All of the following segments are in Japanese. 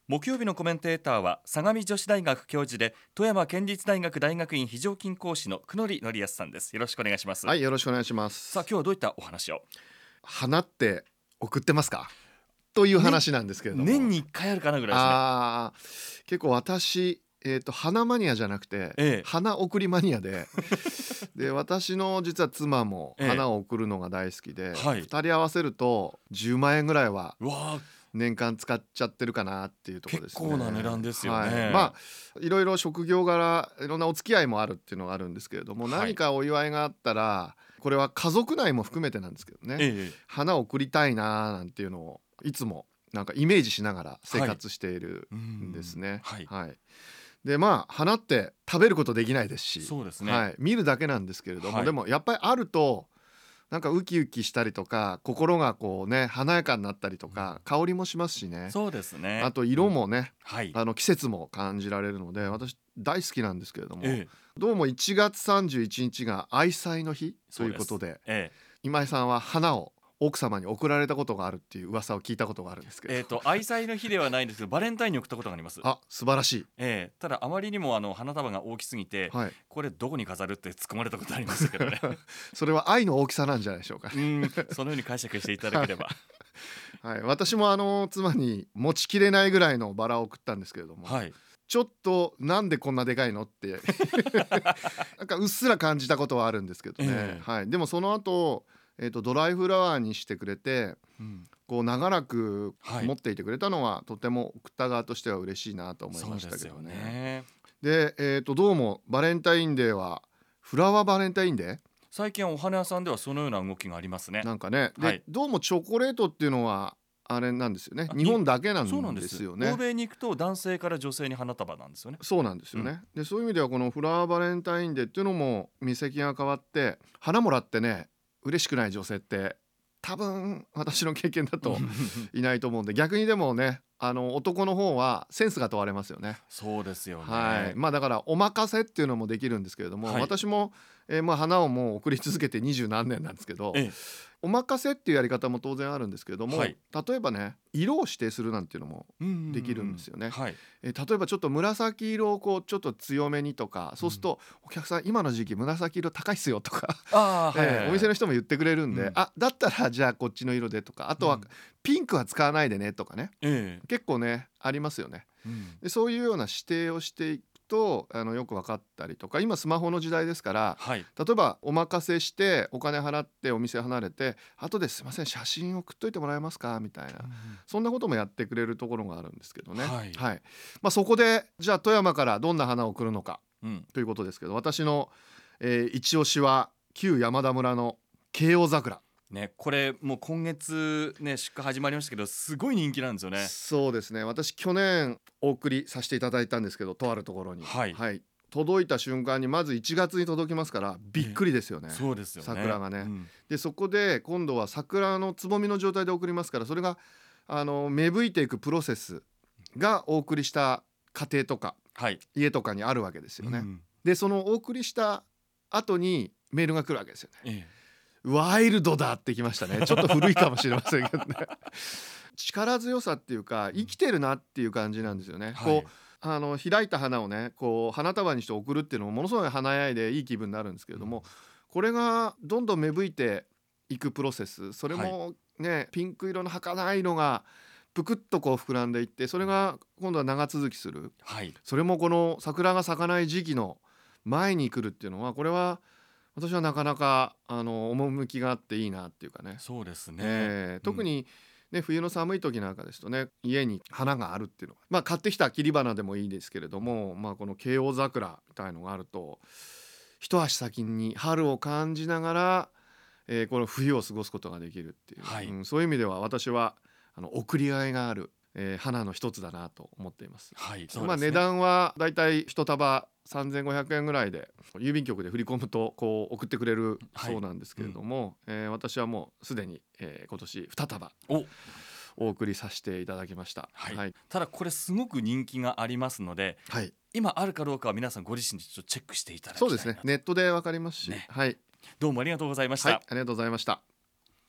木曜日のコメンテーターは相模女子大学教授で富山県立大学大学院非常勤講師の久野則康さんです。よろしくお願いします。 はい、よろしくお願いします。 さあ今日はどういったお話を。 花って送ってますかという話なんですけれども、 年に1回あるかなぐらいですね。 結構私、花マニアじゃなくて、花送りマニアでで私の実は妻も花を送るのが大好きで、2人合わせると10万円ぐらいは年間使っちゃってるかなっていうところですね。 結構な値段ですよね。 いろいろ職業柄いろんなお付き合いもあるっていうのがあるんですけれども、何かお祝いがあったらこれは家族内も含めてなんですけどね、花を送りたいななんていうのをいつもなんかイメージしながら生活しているんですね。で花って食べることできないですし、 そうですね、 見るだけなんですけれども、でもやっぱりあるとなんかウキウキしたりとか心がこうね華やかになったりとか、香りもしますしね。 そうですね。 あと色もね、季節も感じられるので私大好きなんですけれども、どうも1月31日が愛妻の日ということで、今井さんは花を奥様に送られたことがあるっていう噂を聞いたことがあるんですけど、 愛妻の日ではないんですけどバレンタインに送ったことがあります。 素晴らしい。 ただあまりにも花束が大きすぎて、これどこに飾るって突っ込まれたことありますけどねそれは愛の大きさなんじゃないでしょうか。 そのように解釈していただければ私も妻に持ちきれないぐらいのバラを送ったんですけれども、ちょっとなんでこんなでかいのってなんかうっすら感じたことはあるんですけどね。でもその後ドライフラワーにしてくれて、こう長らく持っていてくれたのは、とても送った側としては嬉しいなと思いましたけどね。で、どうもバレンタインデーはフラワーバレンタインデー、 最近お花屋さんではそのような動きがありますね。 なんかね、で、どうもチョコレートっていうのはあれなんですよね。日本だけなんですよね。 欧米に行くと男性から女性に花束なんですよね。 そうなんですよね。でそういう意味ではこのフラワーバレンタインデーっていうのも目先が変わって、花もらってね嬉しくない女性って多分私の経験だといないと思うんで、逆にでもね男の方はセンスが問われますよね。 そうですよね。 だからお任せっていうのもできるんですけれども、私も、花をもう送り続けて20何年なんですけど、お任せっていうやり方も当然あるんですけれども、例えばね色を指定するなんていうのもできるんですよね。例えばちょっと紫色をこうちょっと強めにとか、そうするとお客さん今の時期紫色高いっすよとかお店の人も言ってくれるんで、だったらじゃあこっちの色でとか、あとはピンクは使わないでねとかね、結構ねありますよね。でそういうような指定をしていくとよく分かったりとか、今スマホの時代ですから、例えばお任せしてお金払ってお店離れて後ですいません写真送っといてもらえますかみたいな、そんなこともやってくれるところがあるんですけどね。そこでじゃあ富山からどんな花を送るのか、ということですけど、私の、一押しは旧山田村の慶応桜ね、これもう今月ね出荷始まりましたけどすごい人気なんですよね。 そうですね。私去年お送りさせていただいたんですけど、とあるところに、届いた瞬間にまず1月に届きますからびっくりですよね。 そうですよね、 桜がね、でそこで今度は桜のつぼみの状態で送りますから、それが芽吹いていくプロセスがお送りした家庭とか、家とかにあるわけですよね。でそのお送りした後にメールが来るわけですよね。ワイルドだってきましたね。ちょっと古いかもしれませんけどね力強さっていうか生きてるなっていう感じなんですよね。こう開いた花をねこう花束にして送るっていうのもものすごい華やいでいい気分になるんですけれども、これがどんどん芽吹いていくプロセス、それもね、ピンク色の儚いのがぷくっとこう膨らんでいって、それが今度は長続きする、それもこの桜が咲かない時期の前に来るっていうのは、これは私はなかなか趣があっていいなっていうかね。 そうですね、 特にね、冬の寒い時なんかですとね、家に花があるっていうのは、買ってきた切り花でもいいですけれども、この慶応桜みたいのがあると一足先に春を感じながら、この冬を過ごすことができるっていう、そういう意味では私は贈りがいがある、花の一つだなと思っています。値段はだいたい一束3500円ぐらいで郵便局で振り込むとこう送ってくれるそうなんですけれども、私はもうすでに、今年2束お送りさせていただきました。 ただこれすごく人気がありますので、今あるかどうかは皆さんご自身でちょっとチェックしていただきたいなと。 そうですね、ネットでわかりますし、 どうもありがとうございました。 ありがとうございました。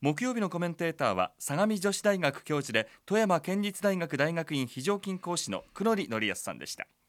木曜日のコメンテーターは相模女子大学教授で富山県立大学大学院非常勤講師の久野里則康さんでした。